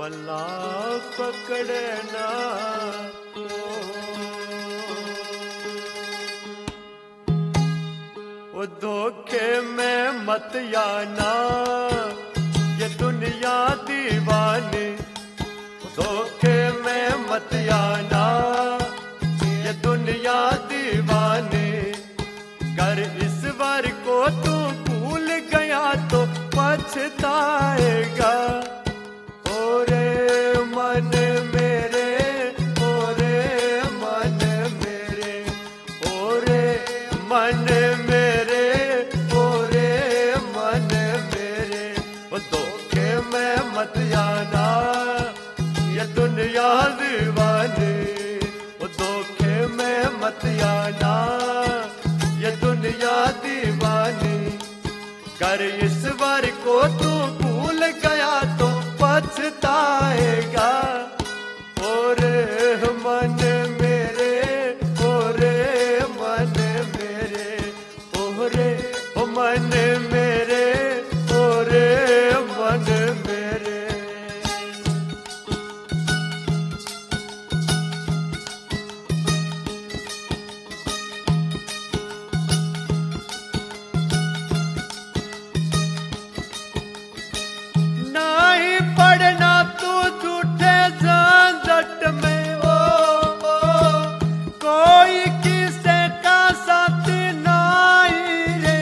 पल्ला पकड़ना ओ धोखे में मत आना, ये दुनिया दीवानी। धोखे में मत आना, ये दुनिया दीवानी। कर इस बार को तू भूल गया तो पछताएगा। ओरे मन मेरे, ओरे मन मेरे, ओरे मन मेरे, ओरे मन मेरे। वो धोखे में मत आना, ये दुनिया दीवानी। वो धोखे में मत आना, ये दुनिया दीवानी। कर इस बार को तू भूल गया तो पछताएगा। ओरे मन मेरे, ओरे मन मेरे, ओरे मन मेरे, ओरे मन मेरे। नहीं पड़ना तू झूठे झंझट में, ओ कोई किसे का साथ नहीं रे।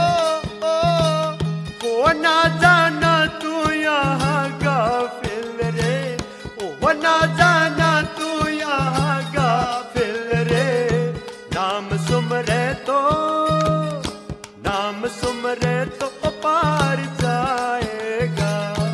वो ना जाना तू यहाँ गाफिल रे, वो ना जाना तू यहाँ गाफिल रे। नाम सुमरे तो, नाम सुमरे तो पार जाएगा।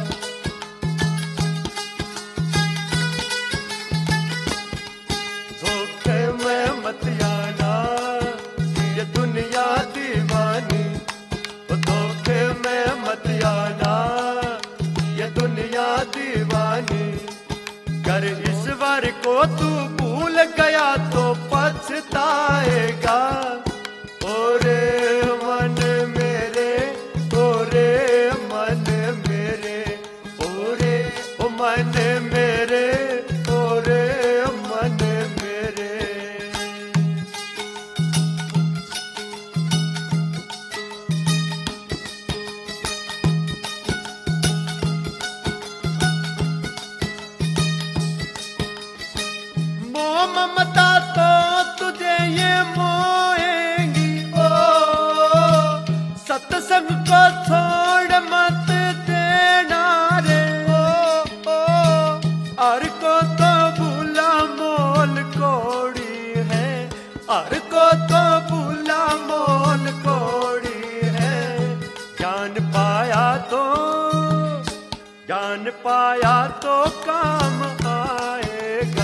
धोखे में मत आना, ये दुनिया दीवानी। धोखे में मत आना, ये दुनिया दीवानी। कर इस बार को तू भूल गया तो पछताएगा। ओरे मन मेरे, ओरे मन मेरे, ओरे मन मेरे, ओरे मन मेरे। मोह ममता तो तुझे ये मोहेंगी, सत्संग को छोड़ मत देना रे। हर को तो भूला मोल कोड़ी है, हर को तो भूला मोल कोड़ी है। ज्ञान पाया तो, ज्ञान पाया तो काम आएगा।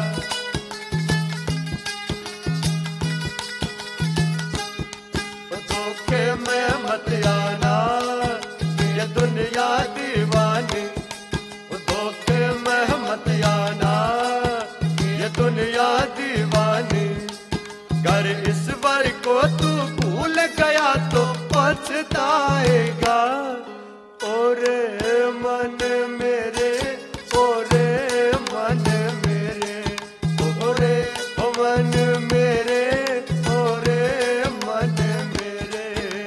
धोखे में मत आना, ये दुनिया दीवानी। धोखे में मत आना, ये दुनिया दीवानी। कर इस बार को तू भूल गया तो पछताएगा। ओरे मन मेरे, ओरे मन मेरे, ओरे मन मेरे, ओरे मन मेरे।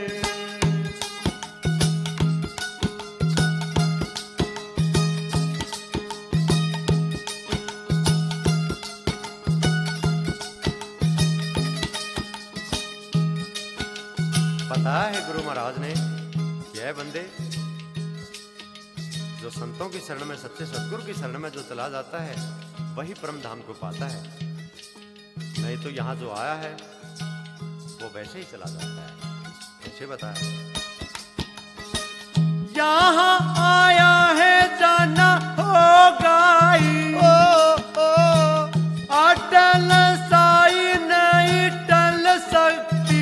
पता है गुरु महाराज ने, यह बंदे जो संतों की शरण में, सच्चे सतगुरु की शरण में जो चला जाता है वही परम धाम को पाता है। नहीं तो यहाँ जो आया है वो वैसे ही चला जाता है। ऐसे बताया, यहाँ आया है जाना होगा ही। अटल साई नहीं टल सकती,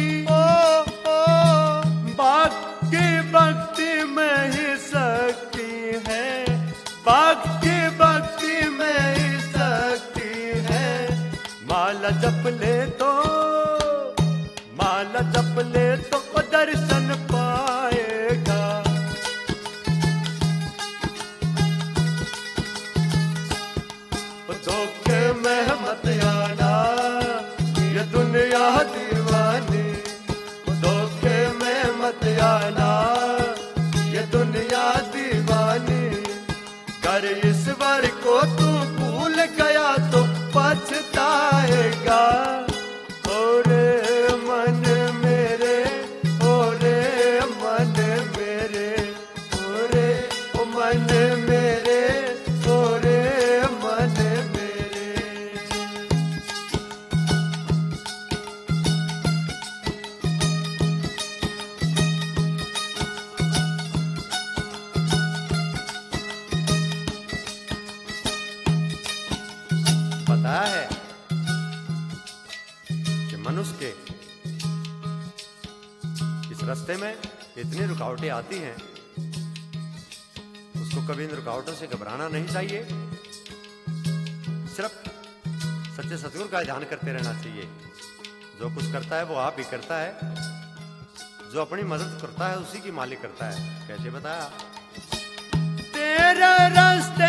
भक्ति भक्ति में ही शक्ति है, भक्ति भक्ति में ही शक्ति है। माला जप ले तो, माला जप ले तो दर्शन पा दुनिया दीवानी। कर इस बार को तू भूल गया तो पछताएगा। और मन मेरे, और मन मेरे, और मन मेरे, और मन मेरे। पता है कि मनुष्य के इस रास्ते में इतनी रुकावटें आती हैं, उसको कभी इन रुकावटों से घबराना नहीं चाहिए। सिर्फ सच्चे सतगुरु का ध्यान करते रहना चाहिए। जो कुछ करता है वो आप ही करता है, जो अपनी मदद करता है उसी की मालिक करता है। कैसे बताया? तेरे रास्ते